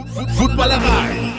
Footballerei.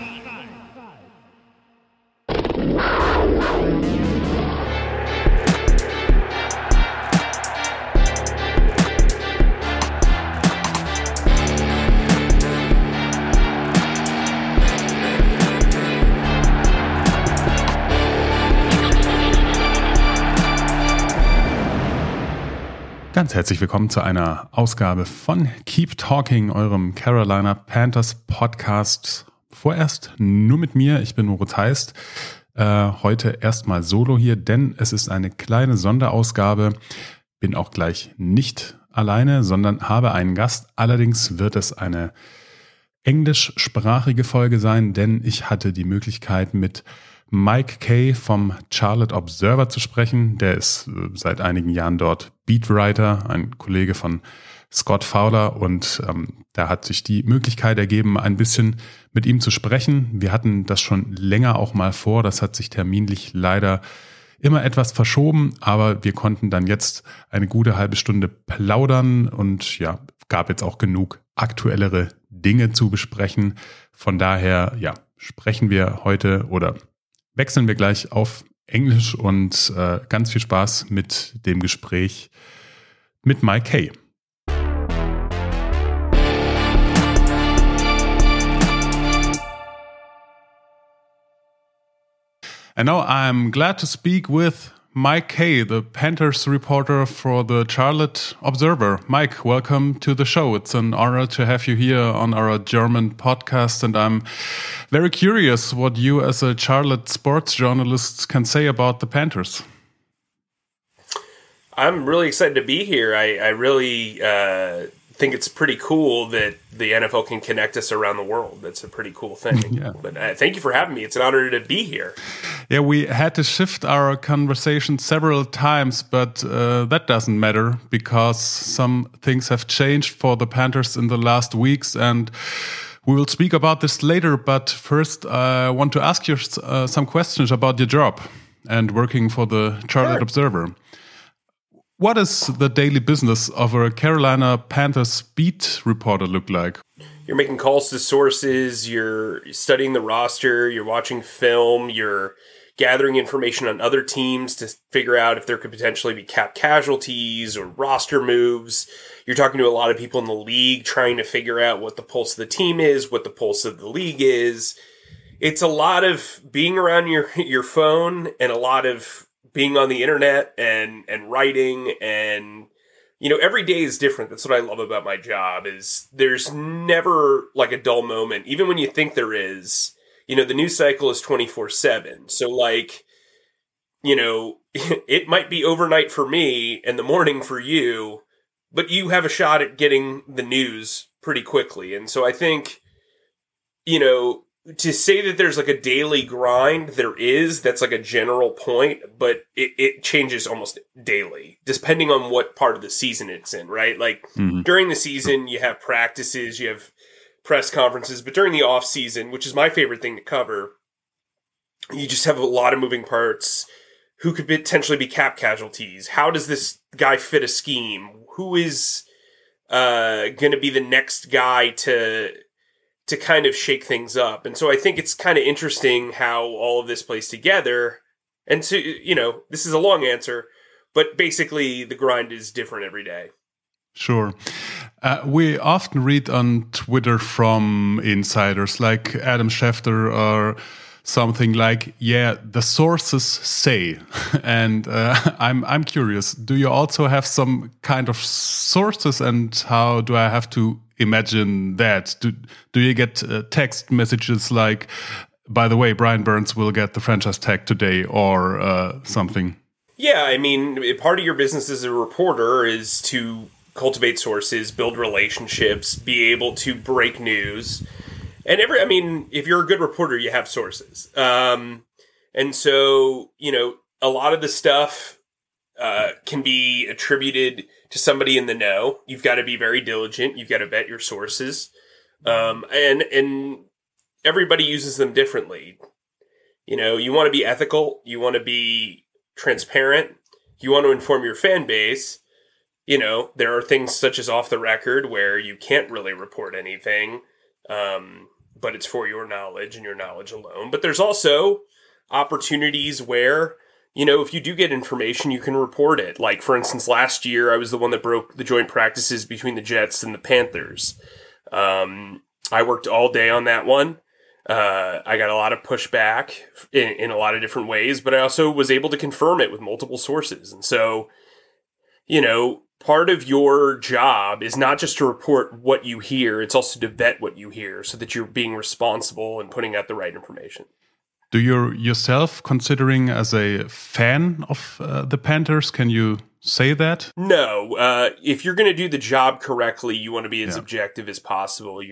Ganz herzlich willkommen zu einer Ausgabe von Keep Talking, eurem Carolina Panthers Podcast. Vorerst nur mit mir, ich bin Moritz Heist. Heute erstmal solo hier, denn es ist eine kleine Sonderausgabe. Bin auch gleich nicht alleine, sondern habe einen Gast. Allerdings wird es eine englischsprachige Folge sein, denn ich hatte die Möglichkeit, mit Mike Kaye vom Charlotte Observer zu sprechen. Der ist seit einigen Jahren dort Beatwriter, ein Kollege von Scott Fowler, und da hat sich die Möglichkeit ergeben, ein bisschen mit ihm zu sprechen. Wir hatten das schon länger auch mal vor, das hat sich terminlich leider immer etwas verschoben, aber wir konnten dann jetzt eine gute halbe Stunde plaudern und ja, gab jetzt auch genug aktuellere Dinge zu besprechen. Von daher, ja, sprechen wir heute oder wechseln wir gleich auf Englisch und ganz viel Spaß mit dem Gespräch mit Mike Kaye. And now I'm glad to speak with Mike Kaye, the Panthers reporter for the Charlotte Observer. Mike, welcome to the show. It's an honor to have you here on our German podcast, and I'm very curious what you as a Charlotte sports journalist can say about the Panthers. I'm really excited to be here. I really think it's pretty cool that the NFL can connect us around the world. That's a pretty cool thing. Yeah. But thank you for having me. It's an honor to be here. Yeah, we had to shift our conversation several times, but that doesn't matter because some things have changed for the Panthers in the last weeks, and we will speak about this later. But first, I want to ask you some questions about your job and working for the Charlotte Observer. What does the daily business of a Carolina Panthers beat reporter look like? You're making calls to sources, you're studying the roster, you're watching film, you're gathering information on other teams to figure out if there could potentially be cap casualties or roster moves. You're talking to a lot of people in the league, trying to figure out what the pulse of the team is, what the pulse of the league is. It's a lot of being around your phone and a lot of being on the internet and writing, and, you know, every day is different. That's what I love about my job, is there's never like a dull moment. Even when you think there is, you know, the news cycle is 24/7. So like, you know, it might be overnight for me and the morning for you, but you have a shot at getting the news pretty quickly. And so I think, you know, to say that there's like a daily grind, that's like a general point, but it changes almost daily, depending on what part of the season it's in, right? Like during the season, you have practices, you have press conferences, but during the off season, which is my favorite thing to cover, you just have a lot of moving parts. Who could potentially be cap casualties? How does this guy fit a scheme? Who is going to be the next guy to kind of shake things up? And so I think it's kind of interesting how all of this plays together. And so, you know, this is a long answer, but basically the grind is different every day. Sure. We often read on Twitter from insiders like Adam Schefter or something like, yeah, the sources say. And I'm curious, do you also have some kind of sources, and how do I have to imagine that? Do you get text messages like, by the way, Brian Burns will get the franchise tag today, or something? Yeah, I mean, part of your business as a reporter is to cultivate sources, build relationships, be able to break news. And if you're a good reporter, you have sources. And so, you know, a lot of the stuff can be attributed to somebody in the know. You've got to be very diligent. You've got to vet your sources. And everybody uses them differently. You know, you want to be ethical. You want to be transparent. You want to inform your fan base. You know, there are things such as off the record where you can't really report anything. but it's for your knowledge and your knowledge alone. But there's also opportunities where, if you do get information, you can report it. Like, for instance, last year, I was the one that broke the joint practices between the Jets and the Panthers. I worked all day on that one. I got a lot of pushback in a lot of different ways, but I also was able to confirm it with multiple sources. And so, part of your job is not just to report what you hear, it's also to vet what you hear so that you're being responsible and putting out the right information. Do you yourself considering as a fan of the Panthers? Can you say that? No. If you're going to do the job correctly, you want to be as objective as possible.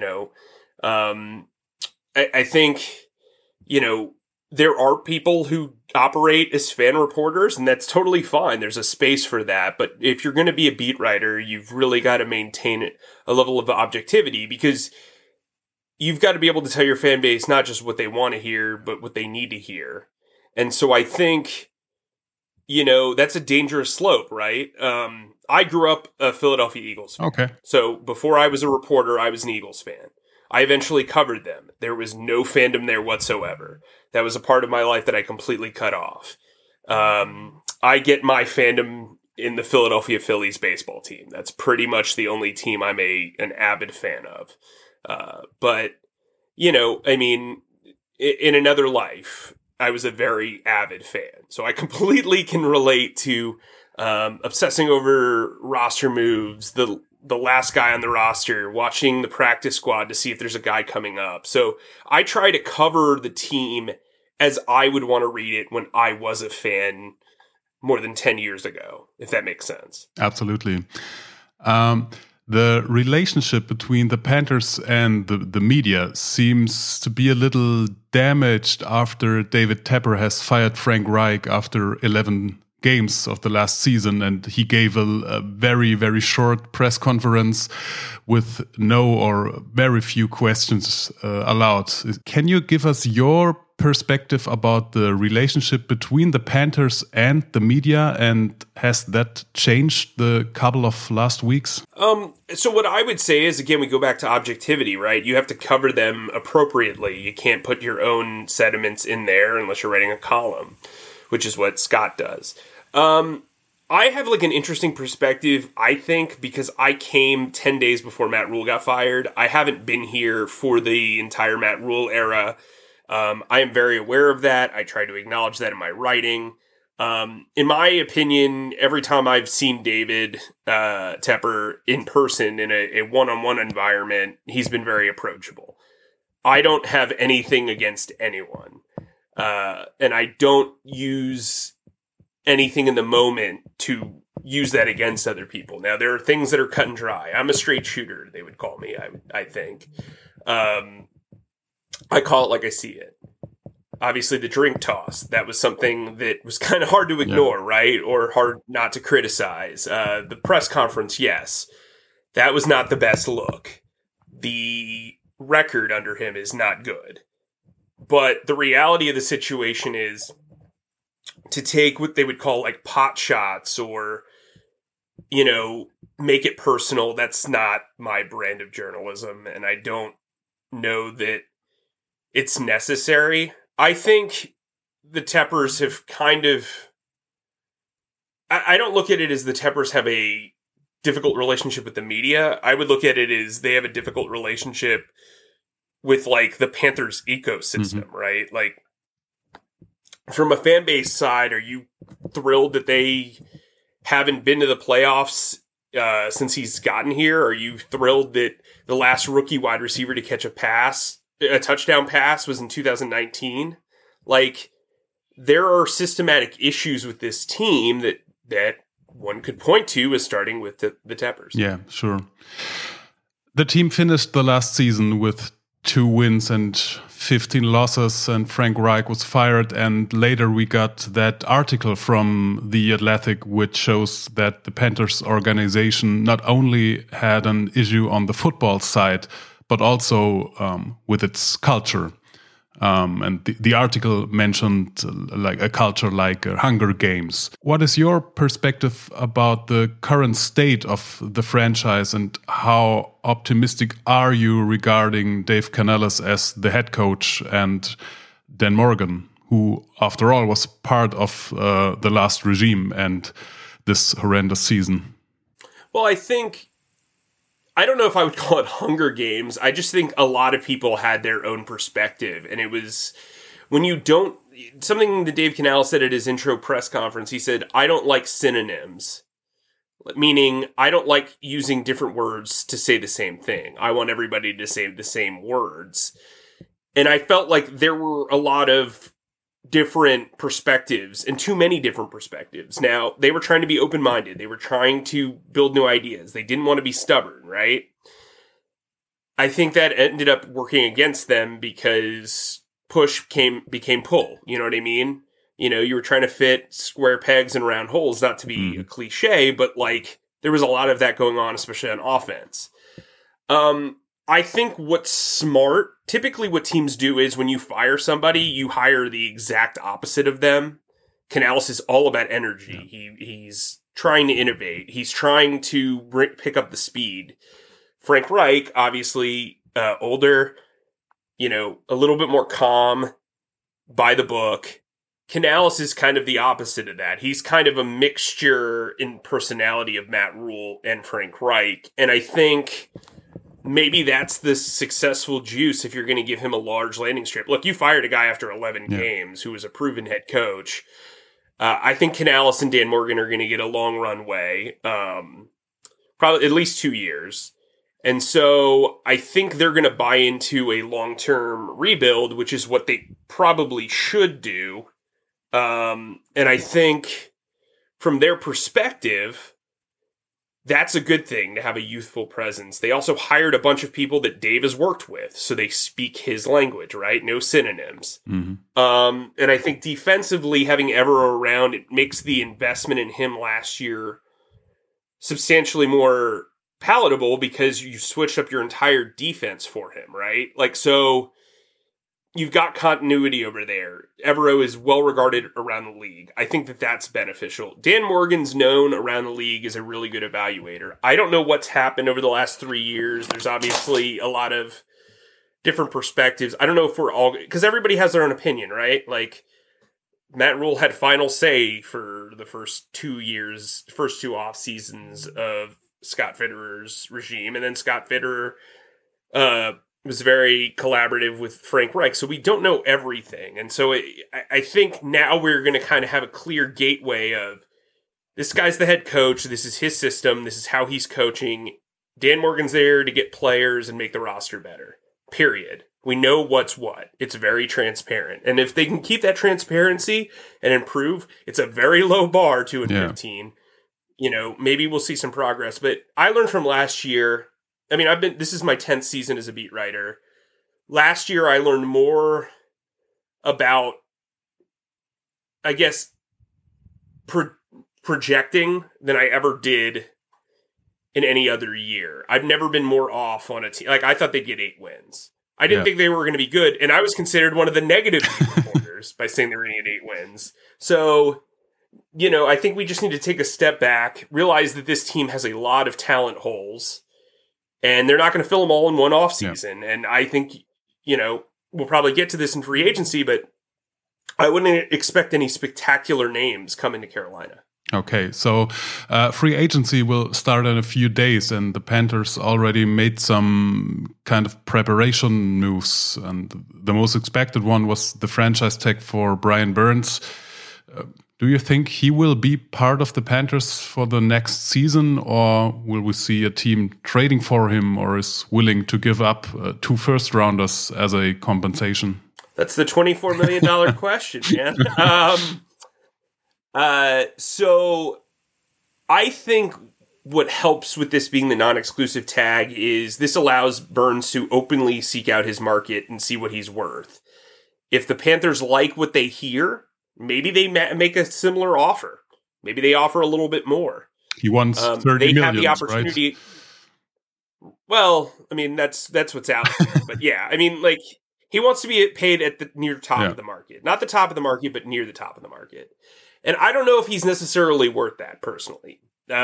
I think, there are people who operate as fan reporters, and that's totally fine. There's a space for that. But if you're going to be a beat writer, you've really got to maintain a level of objectivity, because you've got to be able to tell your fan base not just what they want to hear, but what they need to hear. And so I think, that's a dangerous slope, right? I grew up a Philadelphia Eagles fan. Okay. So before I was a reporter, I was an Eagles fan. I eventually covered them. There was no fandom there whatsoever. That was a part of my life that I completely cut off. I get my fandom in the Philadelphia Phillies baseball team. That's pretty much the only team I'm an avid fan of. But, in another life, I was a very avid fan. So I completely can relate to obsessing over roster moves, the last guy on the roster, watching the practice squad to see if there's a guy coming up. So I try to cover the team as I would want to read it when I was a fan more than 10 years ago, if that makes sense. Absolutely. The relationship between the Panthers and the media seems to be a little damaged after David Tepper has fired Frank Reich after 11 games of the last season, and he gave a very, very short press conference with no or very few questions allowed. Can you give us your perspective about the relationship between the Panthers and the media, and has that changed the couple of last weeks? So what I would say is, again, we go back to objectivity, right? You have to cover them appropriately. You can't put your own sentiments in there unless you're writing a column, which is what Scott does. I have an interesting perspective, I think, because I came 10 days before Matt Rule got fired. I haven't been here for the entire Matt Rule era. I am very aware of that. I try to acknowledge that in my writing. In my opinion, every time I've seen David Tepper in person in a one-on-one environment, he's been very approachable. I don't have anything against anyone. And I don't use anything in the moment to use that against other people. Now, there are things that are cut and dry. I'm a straight shooter, they would call me, I think. I call it like I see it. Obviously, the drink toss, that was something that was kind of hard to ignore, right? Or hard not to criticize. The press conference, yes. That was not the best look. The record under him is not good. But the reality of the situation is to take what they would call pot shots or, make it personal. That's not my brand of journalism. And I don't know that it's necessary. I think the Teppers have kind of... I don't look at it as the Teppers have a difficult relationship with the media. I would look at it as they have a difficult relationship with, the Panthers ecosystem, right? From a fan base side, are you thrilled that they haven't been to the playoffs since he's gotten here? Are you thrilled that the last rookie wide receiver to catch a touchdown pass was in 2019? There are systematic issues with this team that one could point to as starting with the Teppers. Yeah, sure. The team finished the last season with 2 wins and 15 losses, and Frank Reich was fired. And later we got that article from The Athletic, which shows that the Panthers organization not only had an issue on the football side, but also with its culture. And the article mentioned like a culture like Hunger Games. What is your perspective about the current state of the franchise, and how optimistic are you regarding Dave Canales as the head coach and Dan Morgan, who, after all, was part of the last regime and this horrendous season? Well, I don't know if I would call it Hunger Games. I just think a lot of people had their own perspective. And it was when you don't, something that Dave Canales said at his intro press conference, he said, I don't like synonyms. Meaning, I don't like using different words to say the same thing. I want everybody to say the same words. And I felt like there were a lot of different perspectives, and too many different perspectives. Now, they were trying to be open-minded. They were trying to build new ideas. They didn't want to be stubborn, right? I think that ended up working against them because push became pull. You know what I mean? You know, you were trying to fit square pegs in round holes, not to be a cliche, but like there was a lot of that going on, especially on offense. I think what's smart, typically what teams do is when you fire somebody, you hire the exact opposite of them. Canales is all about energy. Yeah. He's trying to innovate. He's trying to pick up the speed. Frank Reich, obviously older, you know, a little bit more calm, by the book. Canales is kind of the opposite of that. He's kind of a mixture in personality of Matt Rule and Frank Reich. And I think maybe that's the successful juice if you're going to give him a large landing strip. Look, you fired a guy after 11 games who was a proven head coach. I think Canales and Dan Morgan are going to get a long runway, probably at least 2 years. And so I think they're going to buy into a long-term rebuild, which is what they probably should do. And I think from their perspective, that's a good thing to have a youthful presence. They also hired a bunch of people that Dave has worked with, so they speak his language, right? No synonyms. And I think defensively, having Evero around, it makes the investment in him last year substantially more palatable because you switched up your entire defense for him, right? Like, so you've got continuity over there. Evero is well regarded around the league. I think that that's beneficial. Dan Morgan's known around the league as a really good evaluator. I don't know what's happened over the last 3 years. There's obviously a lot of different perspectives. I don't know if we're all, because everybody has their own opinion, right? Like Matt Rule had final say for the first 2 years, first two off seasons of Scott Fitterer's regime. And then Scott Fitterer, was very collaborative with Frank Reich. So we don't know everything. And so I think now we're going to kind of have a clear gateway of this guy's the head coach. This is his system. This is how he's coaching. Dan Morgan's there to get players and make the roster better. Period. We know what's what. It's very transparent. And if they can keep that transparency and improve, it's a very low bar, 2-15. You know, maybe we'll see some progress. But I learned from last year, I mean, this is my 10th season as a beat writer. Last year, I learned more about, I guess, projecting than I ever did in any other year. I've never been more off on a team. Like, I thought they'd get 8 wins. I didn't think they were going to be good, and I was considered one of the negative reporters by saying they were going to get 8 wins. So, you know, I think we just need to take a step back, realize that this team has a lot of talent holes, and they're not going to fill them all in one offseason. Yeah. And I think, you know, we'll probably get to this in free agency, but I wouldn't expect any spectacular names coming to Carolina. Okay, so free agency will start in a few days, and the Panthers already made some kind of preparation moves. And the most expected one was the franchise tag for Brian Burns. Do you think he will be part of the Panthers for the next season, or will we see a team trading for him, or is willing to give up 2 first-rounders as a compensation? That's the $24 million question, man. So I think what helps with this being the non-exclusive tag is this allows Burns to openly seek out his market and see what he's worth. If the Panthers like what they hear, maybe they make a similar offer. Maybe they offer a little bit more. He wants 30 million, have the opportunity. Right? Well, I mean, that's what's out there. But yeah, I mean, like, He wants to be paid at the near top of the market. Not the top of the market, but near the top of the market. And I don't know if he's necessarily worth that, personally.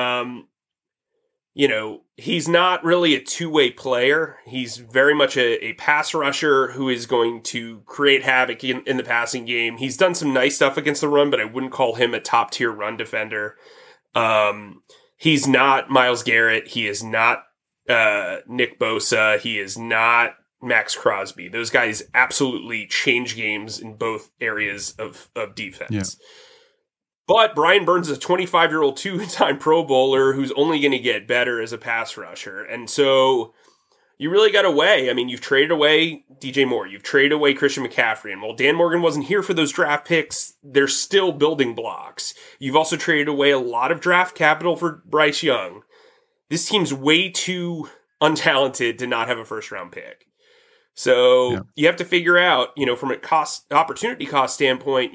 He's not really a two-way player. He's very much a pass rusher who is going to create havoc in the passing game. He's done some nice stuff against the run, but I wouldn't call him a top-tier run defender. He's not Myles Garrett. He is not Nick Bosa. He is not Max Crosby. Those guys absolutely change games in both areas of defense. Yeah. But Brian Burns is a 25-year-old two-time Pro Bowler who's only going to get better as a pass rusher. And so you really got to weigh. I mean, you've traded away DJ Moore. You've traded away Christian McCaffrey. And while Dan Morgan wasn't here for those draft picks, they're still building blocks. You've also traded away a lot of draft capital for Bryce Young. This team's way too untalented to not have a first-round pick. So you have to figure out, from a opportunity cost standpoint,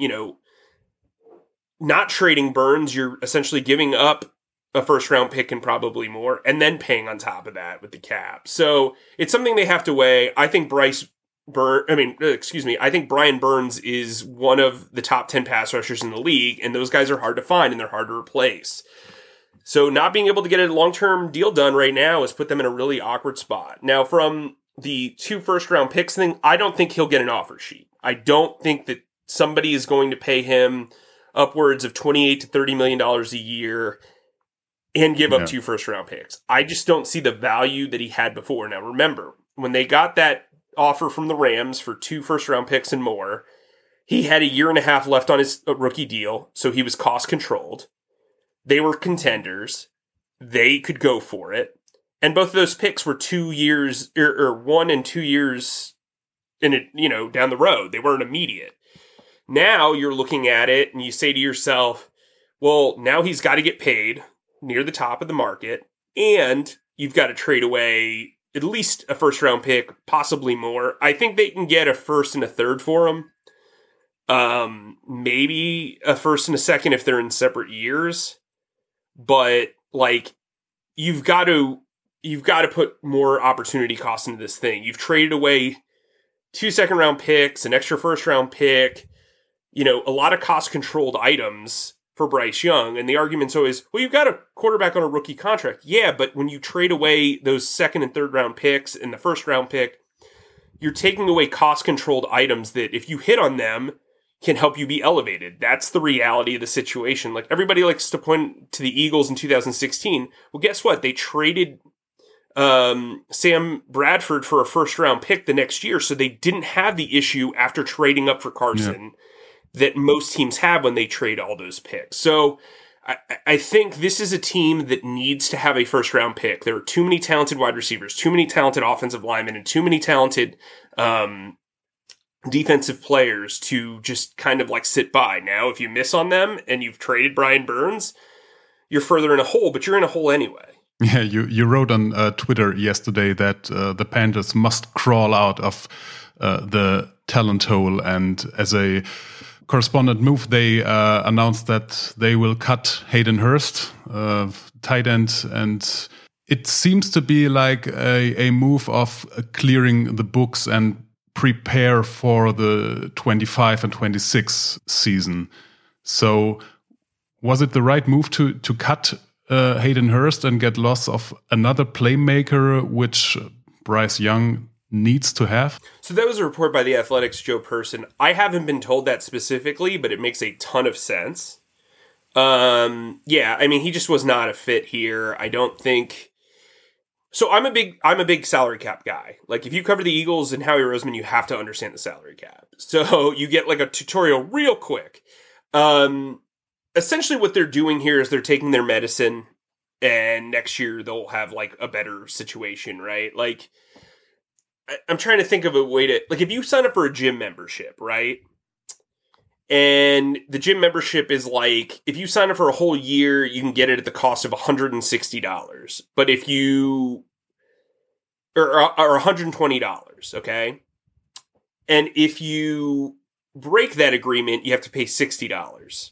not trading Burns, you're essentially giving up a first-round pick and probably more, and then paying on top of that with the cap. So it's something they have to weigh. I think I think Brian Burns is one of the top 10 pass rushers in the league, and those guys are hard to find and they're hard to replace. So not being able to get a long-term deal done right now has put them in a really awkward spot. Now, from the 2 first-round picks thing, I don't think he'll get an offer sheet. I don't think that somebody is going to pay him upwards of $28 to $30 million a year and give up 2 first-round picks. I just don't see the value that he had before. Now, remember, when they got that offer from the Rams for 2 first-round picks and more, he had a year and a half left on his rookie deal, so he was cost-controlled. They were contenders. They could go for it. And both of those picks were 2 years, or 1 and 2 years down the road. They weren't immediate. Now you're looking at it and you say to yourself, well, now he's got to get paid near the top of the market, and you've got to trade away at least a first-round pick, possibly more. I think they can get a first and a third for him. Maybe a first and a second if they're in separate years. But, you've got to put more opportunity cost into this thing. You've traded away 2 second-round picks, an extra first-round pick, a lot of cost-controlled items for Bryce Young. And the argument's always, well, you've got a quarterback on a rookie contract. Yeah, but when you trade away those second and third-round picks and the first-round pick, you're taking away cost-controlled items that, if you hit on them, can help you be elevated. That's the reality of the situation. Everybody likes to point to the Eagles in 2016. Well, guess what? They traded Sam Bradford for a first-round pick the next year, so they didn't have the issue after trading up for Carson that most teams have when they trade all those picks. So I think this is a team that needs to have a first-round pick. There are too many talented wide receivers, too many talented offensive linemen, and too many talented defensive players to just kind of sit by. Now, if you miss on them and you've traded Brian Burns, you're further in a hole, but you're in a hole anyway. Yeah, you wrote on Twitter yesterday that the Panthers must crawl out of the talent hole, and as a correspondent move, they announced that they will cut Hayden Hurst, tight end, and it seems to be like a move of clearing the books and prepare for the 25 and 26 season. So was it the right move to cut Hayden Hurst and get loss of another playmaker, which Bryce Young needs to have? So that was a report by The Athletic's Joe Person. I haven't been told that specifically, but it makes a ton of sense. He just was not a fit here. I don't think. So I'm a big salary cap guy. If you cover the Eagles and Howie Roseman, you have to understand the salary cap. So you get a tutorial real quick. Essentially what they're doing here is they're taking their medicine, and next year they'll have a better situation, right? I'm trying to think of a way to, if you sign up for a gym membership, right? And the gym membership is if you sign up for a whole year, you can get it at the cost of $160. But if you, or $120, okay? And if you break that agreement, you have to pay $60.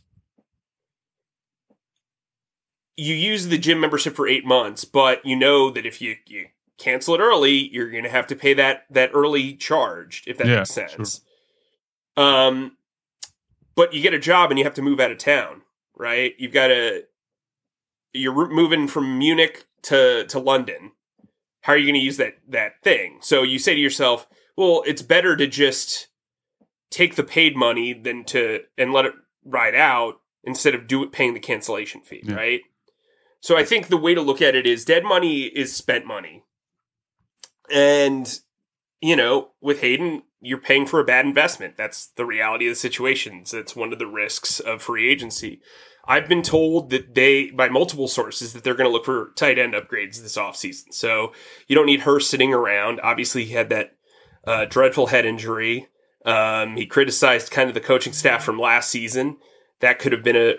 You use the gym membership for 8 months, but you know that if you cancel it early, you're going to have to pay that early charge, if that makes sense. Sure. But you get a job and you have to move out of town, right? You're moving from Munich to London. How are you going to use that thing? So you say to yourself, well, it's better to just take the paid money and let it ride out instead of paying the cancellation fee, right? So I think the way to look at it is dead money is spent money. And, with Hayden, you're paying for a bad investment. That's the reality of the situation. So that's one of the risks of free agency. I've been told that by multiple sources, that they're going to look for tight end upgrades this offseason. So you don't need Hurst sitting around. Obviously, he had that dreadful head injury. He criticized kind of the coaching staff from last season. That could have been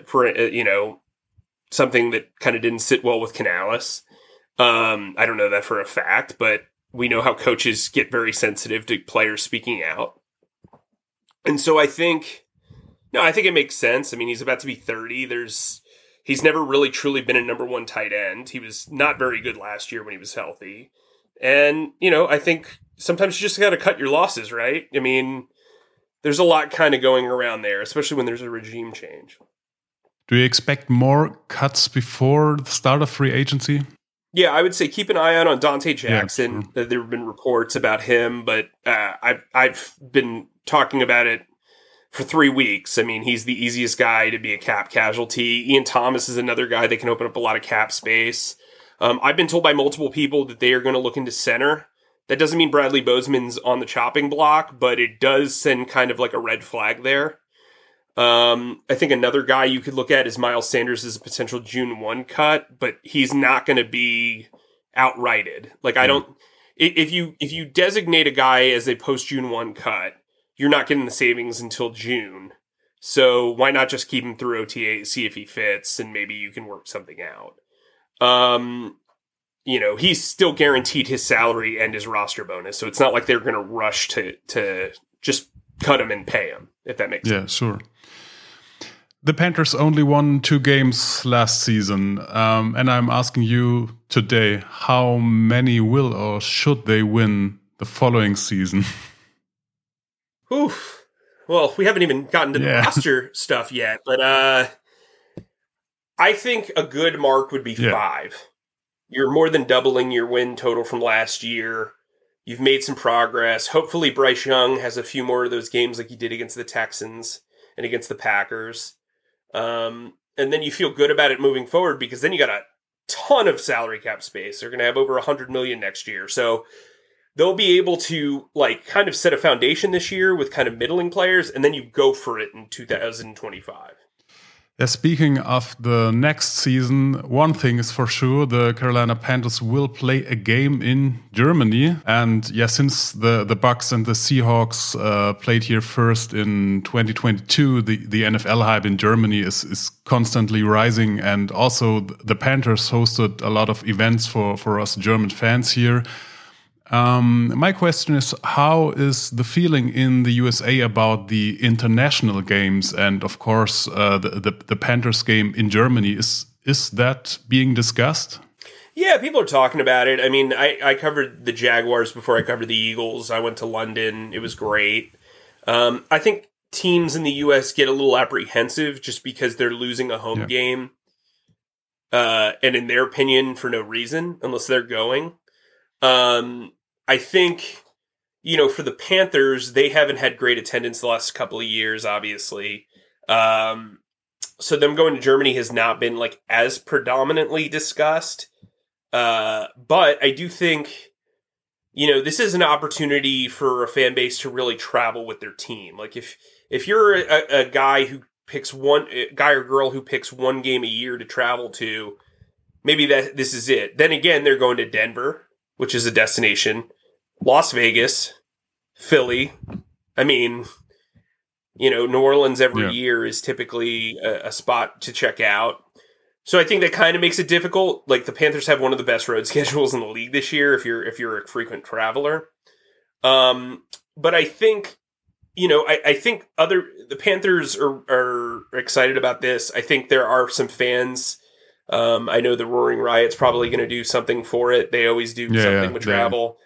something that kind of didn't sit well with Canales. I don't know that for a fact, but we know how coaches get very sensitive to players speaking out. And so I think it makes sense. I mean, he's about to be 30. He's never really truly been a number one tight end. He was not very good last year when he was healthy. And, I think sometimes you just got to cut your losses, right? I mean, there's a lot kind of going around there, especially when there's a regime change. Do you expect more cuts before the start of free agency? Yeah, I would say keep an eye out on Dante Jackson. Yeah, sure. There have been reports about him, but I've been talking about it for 3 weeks. I mean, he's the easiest guy to be a cap casualty. Ian Thomas is another guy that can open up a lot of cap space. I've been told by multiple people that they are going to look into center. That doesn't mean Bradley Bozeman's on the chopping block, but it does send kind of like a red flag there. I think another guy you could look at is Miles Sanders as a potential June 1 cut, but he's not going to be outrighted. Like if you designate a guy as a post June 1 cut, you're not getting the savings until June. So why not just keep him through OTA, see if he fits, and maybe you can work something out. He's still guaranteed his salary and his roster bonus, so it's not like they're going to rush to just cut him and pay him, if that makes sense. Yeah, sure. The Panthers only won 2 games last season, and I'm asking you today, how many will or should they win the following season? Oof. Well, we haven't even gotten to the roster stuff yet, but I think a good mark would be 5. You're more than doubling your win total from last year. You've made some progress. Hopefully Bryce Young has a few more of those games like he did against the Texans and against the Packers. And then you feel good about it moving forward because then you got a ton of salary cap space. They're going to have over $100 million next year. So they'll be able to kind of set a foundation this year with kind of middling players, and then you go for it in 2025. Yeah, speaking of the next season, one thing is for sure, the Carolina Panthers will play a game in Germany. And since the Bucks and the Seahawks played here first in 2022, the NFL hype in Germany is constantly rising. And also the Panthers hosted a lot of events for us German fans here. My question is, how is the feeling in the USA about the international games? And of course, the Panthers game in Germany, is that being discussed? Yeah, people are talking about it. I mean, I covered the Jaguars before I covered the Eagles. I went to London. It was great. I think teams in the US get a little apprehensive just because they're losing a home game. And in their opinion, for no reason, unless they're going. I think, for the Panthers, they haven't had great attendance the last couple of years, obviously. So them going to Germany has not been as predominantly discussed. But I do think, this is an opportunity for a fan base to really travel with their team. Like if you're a guy who picks a guy or girl who picks one game a year to travel to, maybe this is it. Then again, they're going to Denver, which is a destination, Las Vegas, Philly. I mean, New Orleans every year is typically a spot to check out. So I think that kind of makes it difficult. Like the Panthers have one of the best road schedules in the league this year if you're a frequent traveler. But I think, I think the Panthers are excited about this. I think there are some fans I know the Roaring Riot's probably going to do something for it. They always do something with travel.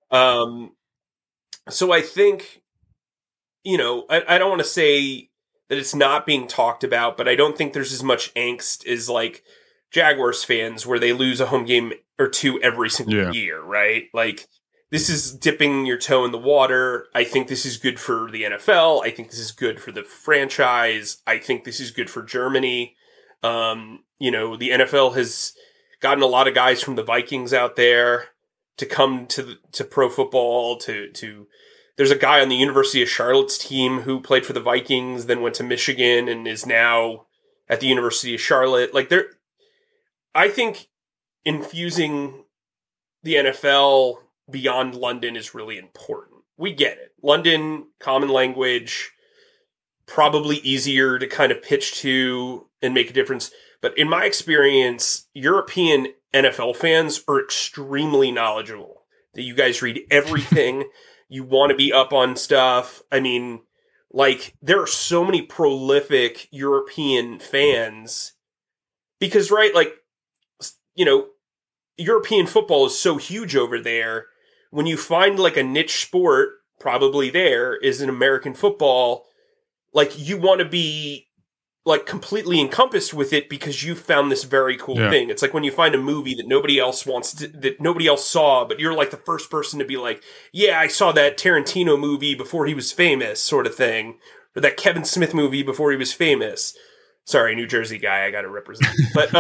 So I think, I don't want to say that it's not being talked about, but I don't think there's as much angst as like Jaguars fans where they lose a home game or two every single year, right? Like, this is dipping your toe in the water. I think this is good for the NFL. I think this is good for the franchise. I think this is good for Germany. The NFL has gotten a lot of guys from the Vikings out there to come to pro football. There's a guy on the University of Charlotte's team who played for the Vikings, then went to Michigan and is now at the University of Charlotte. Like, I think infusing the NFL beyond London is really important. We get it. London, common language, probably easier to kind of pitch to and make a difference. But in my experience, European NFL fans are extremely knowledgeable. That you guys read everything. You want to be up on stuff. I mean, like, there are so many prolific European fans because, right, like, European football is so huge over there. When you find like a niche sport, probably there is an American football, like, you want to be like completely encompassed with it because you found this very cool thing. It's like when you find a movie that nobody else that nobody else saw, but you're like the first person to be like, yeah, I saw that Tarantino movie before he was famous, sort of thing, or that Kevin Smith movie before he was famous. Sorry, New Jersey guy, I got to represent.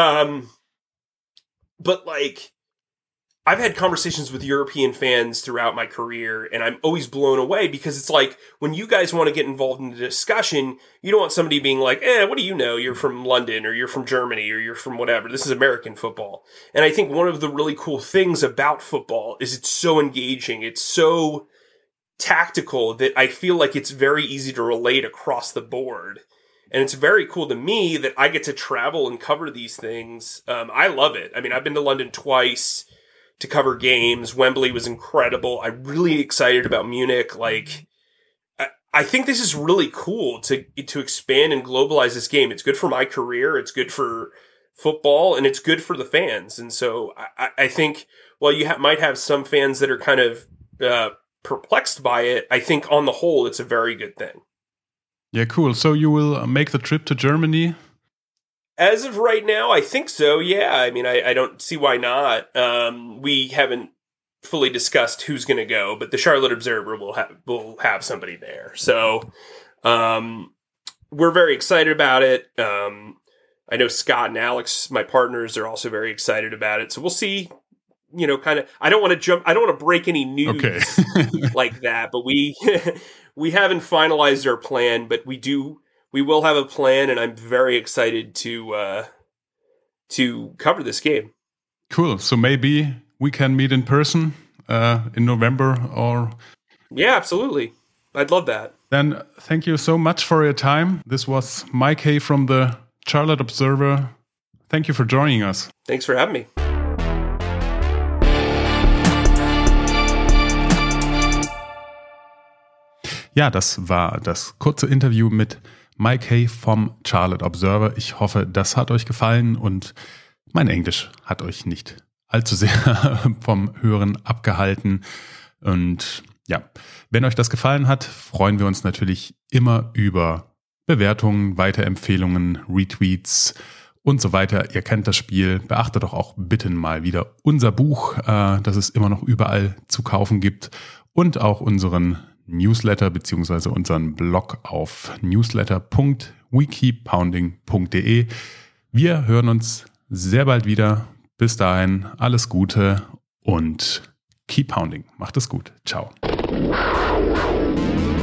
But like, I've had conversations with European fans throughout my career, and I'm always blown away because it's like, when you guys want to get involved in the discussion, you don't want somebody being like, what do you know? You're from London, or you're from Germany, or you're from whatever. This is American football. And I think one of the really cool things about football is it's so engaging. It's so tactical that I feel like it's very easy to relate across the board. And it's very cool to me that I get to travel and cover these things. I love it. I mean, I've been to London twice to cover games. Wembley was incredible. I'm really excited about Munich. Like, I think this is really cool to expand and globalize this game. It's good for my career. It's good for football, and it's good for the fans. And so I think, while you might have some fans that are kind of perplexed by it, I think on the whole, it's a very good thing. Yeah, cool. So you will make the trip to Germany? As of right now, I think so, yeah. I mean, I don't see why not. We haven't fully discussed who's going to go, but the Charlotte Observer will have somebody there. So we're very excited about it. I know Scott and Alex, my partners, are also very excited about it. So we'll see, kind of, I don't want to break any news like that, but we haven't finalized our plan, but we will have a plan, and I'm very excited to cover this game. Cool. So maybe we can meet in person in November, or... Yeah, absolutely. I'd love that. Then thank you so much for your time. This was Mike Hay from the Charlotte Observer. Thank you for joining us. Thanks for having me. Ja, das war das kurze Interview mit Mike Hay vom Charlotte Observer. Ich hoffe, das hat euch gefallen und mein Englisch hat euch nicht allzu sehr vom Hören abgehalten. Und ja, wenn euch das gefallen hat, freuen wir uns natürlich immer über Bewertungen, Weiterempfehlungen, Retweets und so weiter. Ihr kennt das Spiel. Beachtet doch auch bitte mal wieder unser Buch, das es immer noch überall zu kaufen gibt, und auch unseren Newsletter bzw. unseren Blog auf newsletter.wekeeppounding.de. Wir hören uns sehr bald wieder. Bis dahin, alles Gute und keep pounding. Macht es gut. Ciao.